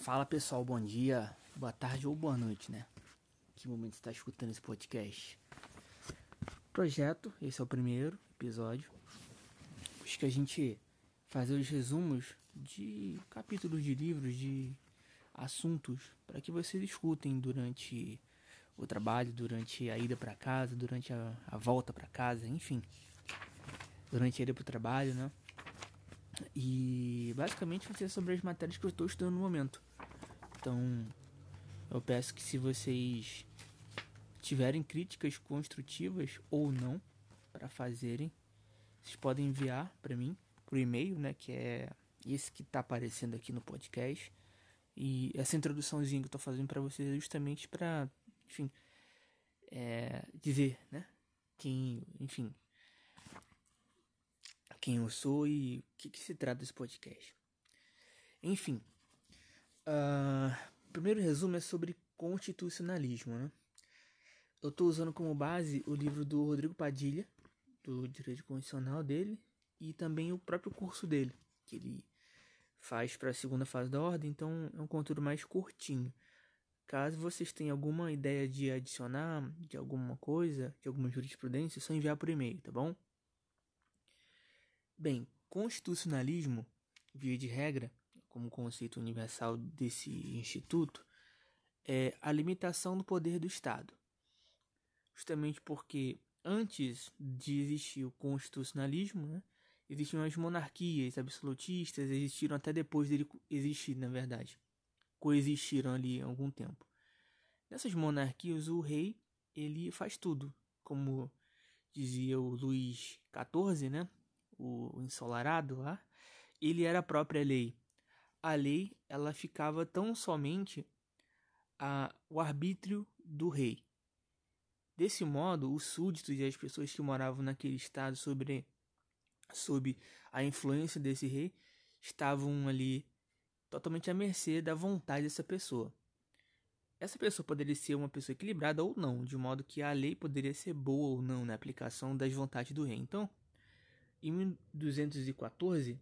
Fala pessoal, bom dia, boa tarde ou boa noite, né? Que momento você está escutando esse podcast? Projeto, esse é o primeiro episódio. Busca a gente fazer os resumos de capítulos de livros, de assuntos, para que vocês escutem durante o trabalho, durante a ida para casa, durante a volta para casa, enfim. Durante a ida para o trabalho, né? E basicamente vai ser sobre as matérias que eu estou estudando no momento. Então, eu peço que se vocês tiverem críticas construtivas ou não para fazerem, vocês podem enviar para mim por e-mail, né, que é esse que tá aparecendo aqui no podcast. E essa introduçãozinha que eu tô fazendo para vocês é justamente para, enfim, dizer, né, quem eu sou e o que se trata desse podcast. Enfim, primeiro resumo é sobre constitucionalismo, né? Eu estou usando como base o livro do Rodrigo Padilha, do Direito Constitucional dele, e também o próprio curso dele, que ele faz para a segunda fase da ordem, então é um conteúdo mais curtinho. Caso vocês tenham alguma ideia de adicionar de alguma coisa, de alguma jurisprudência, é só enviar por e-mail, tá bom? Bem, constitucionalismo, via de regra, como conceito universal desse instituto, é a limitação do poder do Estado. Justamente porque antes de existir o constitucionalismo, né, existiam as monarquias absolutistas, existiram até depois dele existir, na verdade. Coexistiram ali há algum tempo. Nessas monarquias, o rei, ele faz tudo. Como dizia o Luís XIV, né, o ensolarado lá, ele era a própria lei. A lei, ela ficava tão somente o arbítrio do rei. Desse modo, os súditos e as pessoas que moravam naquele estado sob a influência desse rei estavam ali totalmente à mercê da vontade dessa pessoa. Essa pessoa poderia ser uma pessoa equilibrada ou não, de modo que a lei poderia ser boa ou não na aplicação das vontades do rei. Então, em 1214,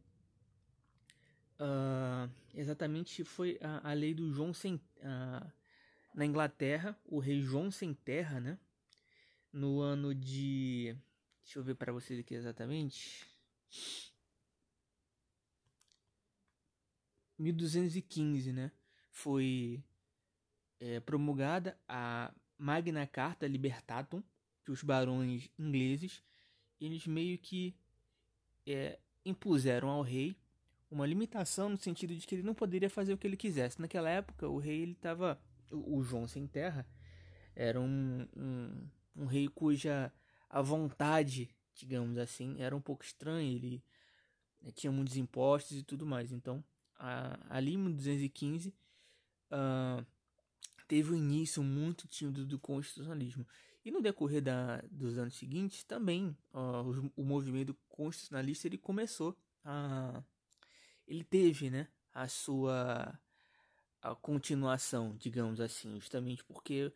exatamente foi a lei do João sem... na Inglaterra, o rei João Sem Terra, né? No ano de... Deixa eu ver para vocês aqui exatamente. 1215, né? Foi promulgada a Magna Carta Libertatum, que os barões ingleses, eles meio que impuseram ao rei uma limitação no sentido de que ele não poderia fazer o que ele quisesse. Naquela época, o rei, ele estava... O João Sem Terra era um rei cuja a vontade, digamos assim, era um pouco estranha. Ele tinha muitos impostos e tudo mais. Então, ali em 1215, teve um início muito tímido do constitucionalismo. E no decorrer dos anos seguintes, também o movimento constitucionalista ele começou ele teve, né, a continuação, digamos assim, justamente porque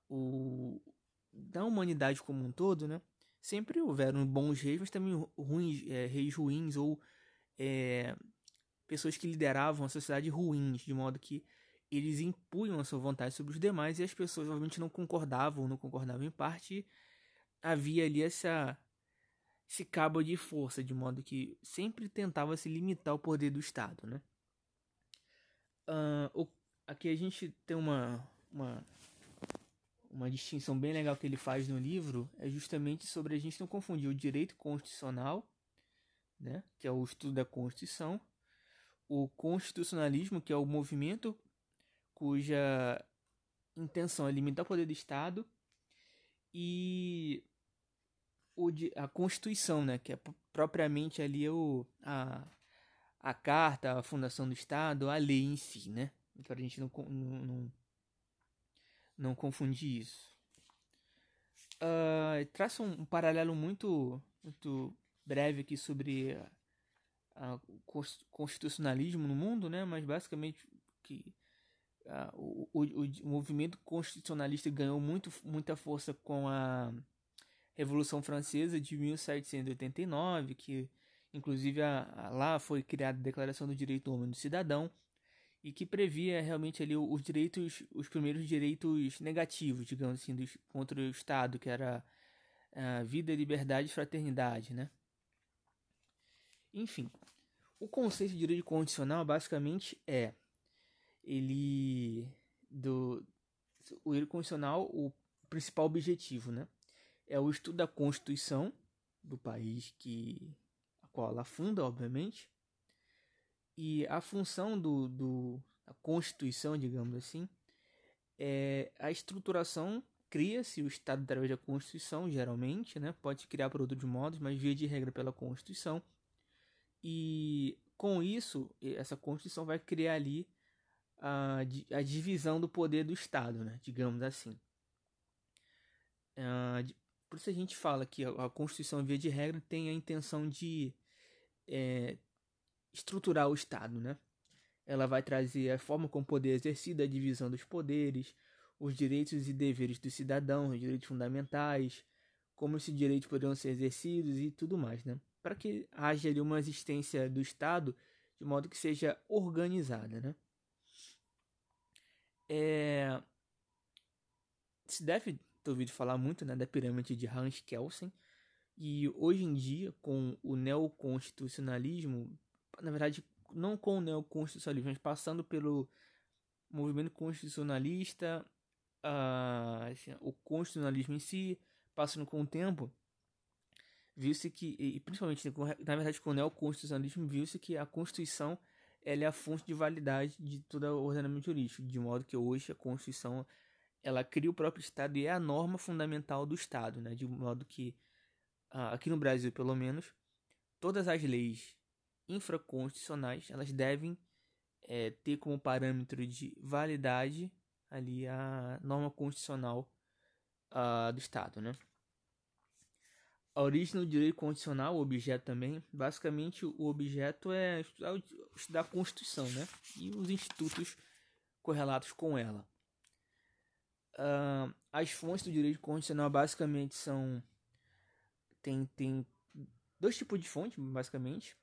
da humanidade como um todo, né, sempre houveram bons reis, mas também reis ruins ou pessoas que lideravam a sociedade ruins, de modo que eles impunham a sua vontade sobre os demais e as pessoas obviamente não concordavam em parte. Havia ali esse cabo de força, de modo que sempre tentava se limitar ao poder do Estado, né? Aqui a gente tem uma distinção bem legal que ele faz no livro, é justamente sobre a gente não confundir o direito constitucional, né, que é o estudo da Constituição, o constitucionalismo, que é o movimento cuja intenção é limitar o poder do Estado, e a Constituição, né, que é propriamente ali a carta, a fundação do Estado, a lei em si, né, para a gente não confundir isso. Traça um paralelo muito breve aqui sobre o constitucionalismo no mundo, né, mas basicamente que o movimento constitucionalista ganhou muita força com a Revolução Francesa de 1789, que inclusive lá foi criada a Declaração do Direito do Homem e do Cidadão, e que previa realmente ali os direitos, os primeiros direitos negativos, digamos assim, contra o Estado, que era a vida, liberdade e fraternidade, né? Enfim, o conceito de direito constitucional basicamente ele do o direito constitucional, o principal objetivo, né, é o estudo da Constituição do país a qual ela funda, obviamente, e a função da Constituição, digamos assim, é a estruturação. Cria-se o Estado através da Constituição, geralmente, né? Pode criar por outros modos, mas via de regra pela Constituição. E com isso, essa Constituição vai criar ali a divisão do poder do Estado, né? Digamos assim. Por isso a gente fala que a Constituição, via de regra, tem a intenção de estruturar o Estado, né? Ela vai trazer a forma como o poder é exercido, a divisão dos poderes, os direitos e deveres dos cidadãos, os direitos fundamentais, como esses direitos poderão ser exercidos e tudo mais, né? Para que haja ali uma existência do Estado de modo que seja organizada, né? Se deve ter ouvido falar muito, né, da pirâmide de Hans-Kelsen, e hoje em dia, com o neoconstitucionalismo, na verdade, não com o neoconstitucionalismo, mas passando pelo movimento constitucionalista, o constitucionalismo em si, passando com o tempo, viu-se que, e principalmente, na verdade, com o neoconstitucionalismo, viu-se que a Constituição ela é a fonte de validade de todo o ordenamento jurídico, de modo que hoje a Constituição ela cria o próprio Estado e é a norma fundamental do Estado, né? De modo que, aqui no Brasil, pelo menos, todas as leis infraconstitucionais elas devem ter como parâmetro de validade ali a norma constitucional do Estado, né? A origem do direito constitucional, o objeto também, basicamente o objeto é estudar a Constituição, né? E os institutos correlatos com ela. As fontes do direito constitucional basicamente são tem dois tipos de fontes, basicamente.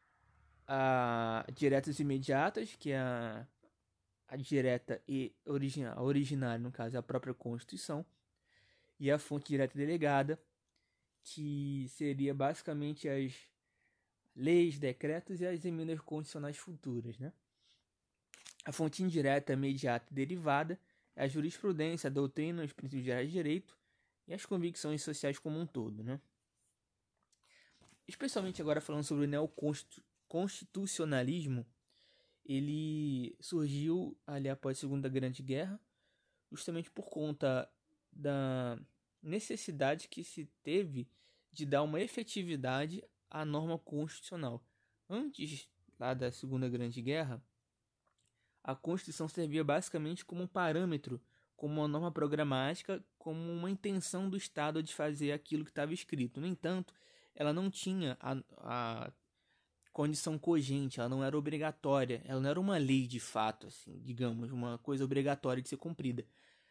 Diretas e imediatas, que é a direta e a originária, no caso, é a própria Constituição, e a fonte direta delegada, que seria basicamente as leis, decretos e as emendas constitucionais futuras, né? A fonte indireta, imediata e derivada é a jurisprudência, a doutrina, os princípios gerais de direito e as convicções sociais como um todo, né? Especialmente agora falando sobre o neoconstitucionalismo, ele surgiu ali após a Segunda Grande Guerra, justamente por conta da necessidade que se teve de dar uma efetividade à norma constitucional. Antes lá da Segunda Grande Guerra, a Constituição servia basicamente como um parâmetro, como uma norma programática, como uma intenção do Estado de fazer aquilo que estava escrito. No entanto, ela não tinha a condição cogente, ela não era obrigatória, ela não era uma lei de fato, assim, digamos, uma coisa obrigatória de ser cumprida.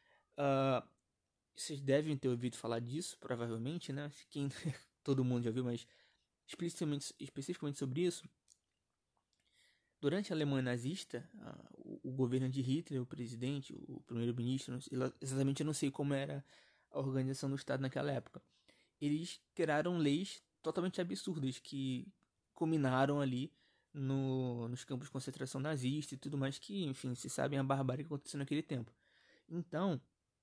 Vocês devem ter ouvido falar disso, provavelmente, né? Quem, todo mundo já viu, mas especificamente sobre isso. Durante a Alemanha nazista, o governo de Hitler, o presidente, o primeiro-ministro, exatamente eu não sei como era a organização do Estado naquela época. Eles criaram leis totalmente absurdas que culminaram ali nos campos de concentração nazista e tudo mais, que, enfim, se sabem a barbárie que aconteceu naquele tempo. Então,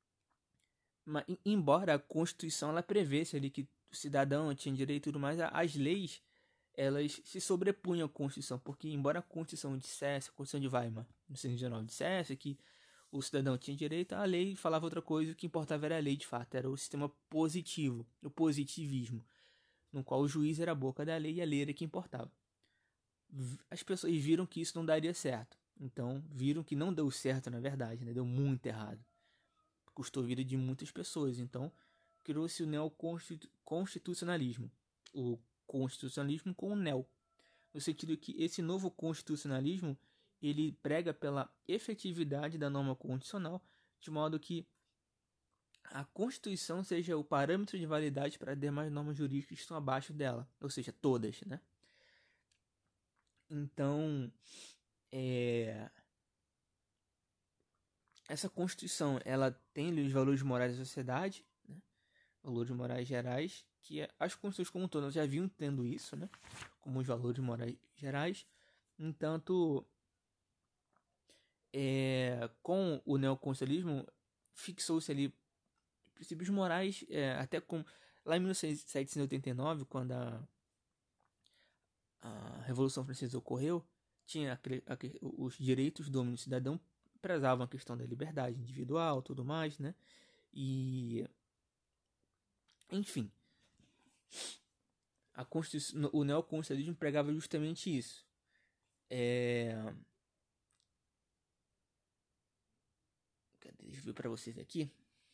embora a Constituição ela prevesse ali que o cidadão tinha direito e tudo mais, as leis elas se sobrepunham à Constituição, porque embora a Constituição dissesse, a Constituição de Weimar, no 1919, dissesse que o cidadão tinha direito, a lei falava outra coisa, o que importava era a lei de fato, era o sistema positivo, o positivismo, no qual o juiz era a boca da lei e a lei era que importava. As pessoas viram que isso não daria certo, então viram que não deu certo na verdade, né? Deu muito errado, custou a vida de muitas pessoas, então criou-se o neoconstitucionalismo, o constitucionalismo com o neo, no sentido que esse novo constitucionalismo ele prega pela efetividade da norma constitucional, de modo que a Constituição seja o parâmetro de validade para as demais normas jurídicas que estão abaixo dela, ou seja, todas, né? Então, essa Constituição, ela tem ali os valores morais da sociedade, né? Valores morais gerais, que as constituições como um todo já vinham tendo isso, né? Como os valores morais gerais. Entanto, com o neoconstitucionalismo, fixou-se ali princípios morais, até com lá em 1789, quando a Revolução Francesa ocorreu, tinha os direitos do homem e do cidadão prezavam a questão da liberdade individual, tudo mais, né? E enfim, o neoconstitucionalismo pregava justamente isso. Deixa eu ver para vocês aqui.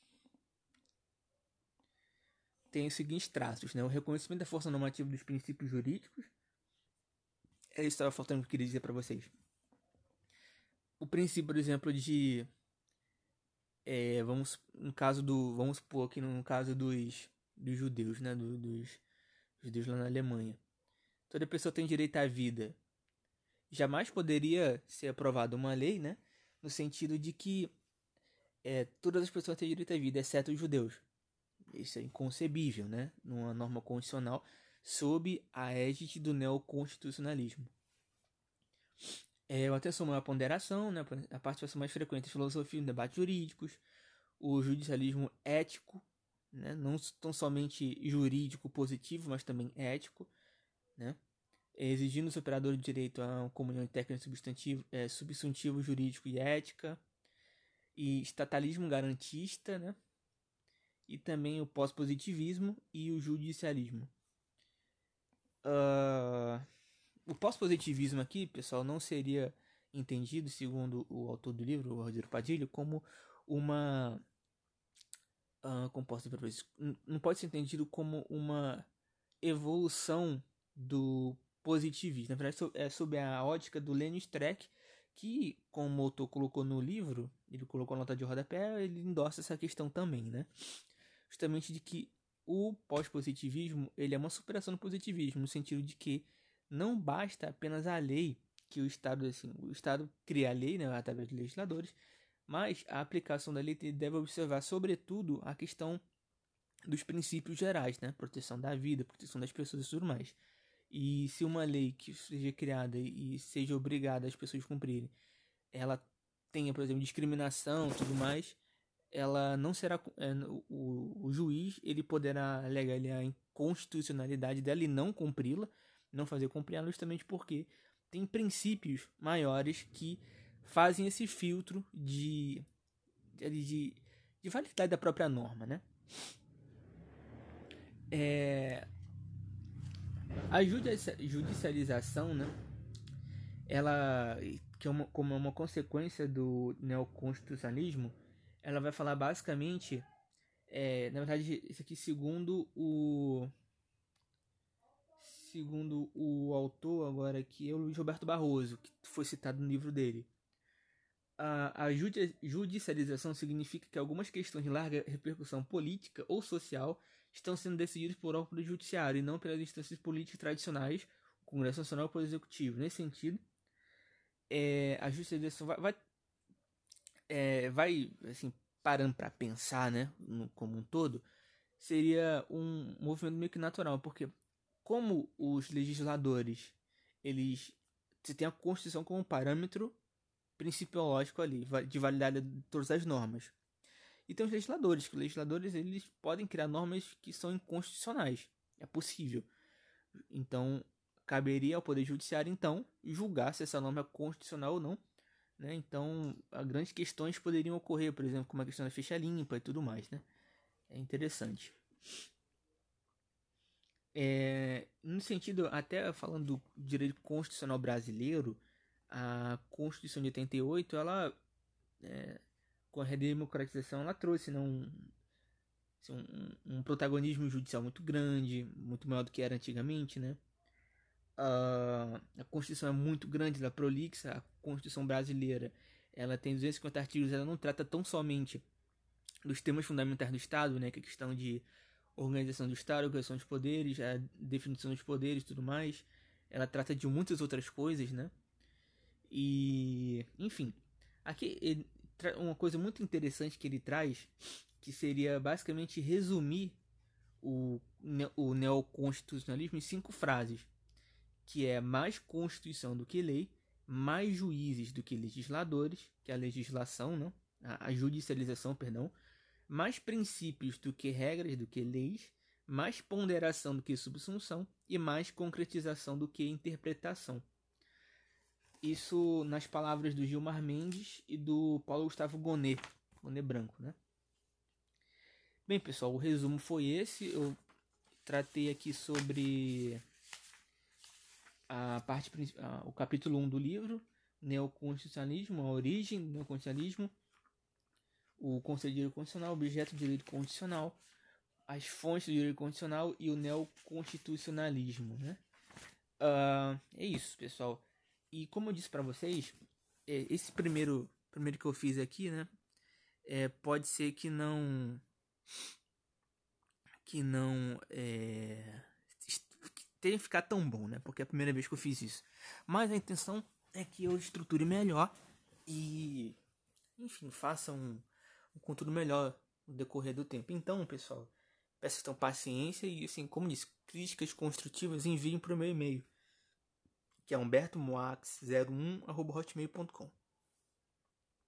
Tem os seguintes traços, né? O reconhecimento da força normativa dos princípios jurídicos. É isso que estava faltando que eu queria dizer para vocês. O princípio, por exemplo, de vamos supor aqui no caso dos judeus, né? Dos judeus lá na Alemanha. Toda pessoa tem direito à vida. Jamais poderia ser aprovada uma lei, né? No sentido de que todas as pessoas têm direito à vida, exceto os judeus. Isso é inconcebível, né? Numa norma constitucional, sob a égide do neoconstitucionalismo. Uma atenção maior à ponderação, né? A participação mais frequente da filosofia em debates jurídicos, o judicialismo ético, né? Não tão somente jurídico positivo, mas também ético, né? Exigindo os operadores de direito a uma comunhão técnico substantivo, jurídico e ética, e estatalismo garantista, né? E também o pós-positivismo e o judicialismo. O pós-positivismo aqui, pessoal, não seria entendido, segundo o autor do livro, o Rodrigo Padilha, como uma... como posso dizer para vocês? Não pode ser entendido como uma evolução do positivismo. Na verdade, é sob a ótica do Lenin Streck, que, como o autor colocou no livro, ele colocou a nota de rodapé, ele endossa essa questão também, né? Justamente de que o pós-positivismo ele é uma superação do positivismo, no sentido de que não basta apenas a lei, que o Estado cria a lei, né, através de legisladores, mas a aplicação da lei deve observar, sobretudo, a questão dos princípios gerais, né, proteção da vida, proteção das pessoas e tudo mais. E se uma lei que seja criada e seja obrigada as pessoas a cumprirem, ela tenha, por exemplo, discriminação e tudo mais, ela não será o juiz ele poderá alegar a inconstitucionalidade dela e não cumpri-la, não fazer cumpri-la, justamente porque tem princípios maiores que fazem esse filtro de validade da própria norma, né? A judicialização, né? Ela, como é uma consequência do neoconstitucionalismo, ela vai falar basicamente, na verdade, isso aqui segundo o autor agora, que é o Luiz Roberto Barroso, que foi citado no livro dele. A judicialização significa que algumas questões de larga repercussão política ou social estão sendo decididas por órgãos do judiciário e não pelas instâncias políticas tradicionais, o Congresso Nacional ou o Executivo. Nesse sentido, a judicialização vai assim, parando para pensar, né, como um todo, seria um movimento meio que natural, porque como os legisladores, você tem a Constituição como parâmetro principiológico ali, de validade de todas as normas. E tem os legisladores, que os legisladores eles podem criar normas que são inconstitucionais. É possível. Então, caberia ao Poder Judiciário, então, julgar se essa norma é constitucional ou não. Né? Então, grandes questões poderiam ocorrer, por exemplo, como a questão da ficha limpa e tudo mais. Né? É interessante. No sentido, até falando do direito constitucional brasileiro, a Constituição de 88, ela, com a redemocratização, ela trouxe, né, um protagonismo judicial muito grande, muito maior do que era antigamente, né? A Constituição é muito grande, ela é prolixa. A Constituição brasileira, ela tem 250 artigos, ela não trata tão somente dos temas fundamentais do Estado, né, que é a questão de organização do Estado, organização dos poderes, a definição dos poderes e tudo mais. Ela trata de muitas outras coisas, né? E, enfim, aqui uma coisa muito interessante que ele traz, que seria basicamente resumir o neoconstitucionalismo em 5 frases, que é mais Constituição do que lei, mais juízes do que legisladores, que é a legislação, não? A judicialização, perdão, mais princípios do que regras, do que leis, mais ponderação do que subsunção e mais concretização do que interpretação. Isso nas palavras do Gilmar Mendes e do Paulo Gustavo Gonet Branco, né? Bem, pessoal, o resumo foi esse. Eu tratei aqui sobre o capítulo 1 do livro, Neoconstitucionalismo, a origem do neoconstitucionalismo, o conceito de direito constitucional, o objeto de direito constitucional, as fontes do direito constitucional e o neoconstitucionalismo, né? É isso, pessoal. E como eu disse para vocês, esse primeiro que eu fiz aqui, né? Pode ser que não tenha que ficar tão bom, né? Porque é a primeira vez que eu fiz isso. Mas a intenção é que eu estruture melhor e, enfim, faça um conteúdo melhor no decorrer do tempo. Então, pessoal, peço que tenham paciência e, assim, como disse, críticas construtivas enviem para o meu e-mail, que é humbertomoax01@hotmail.com.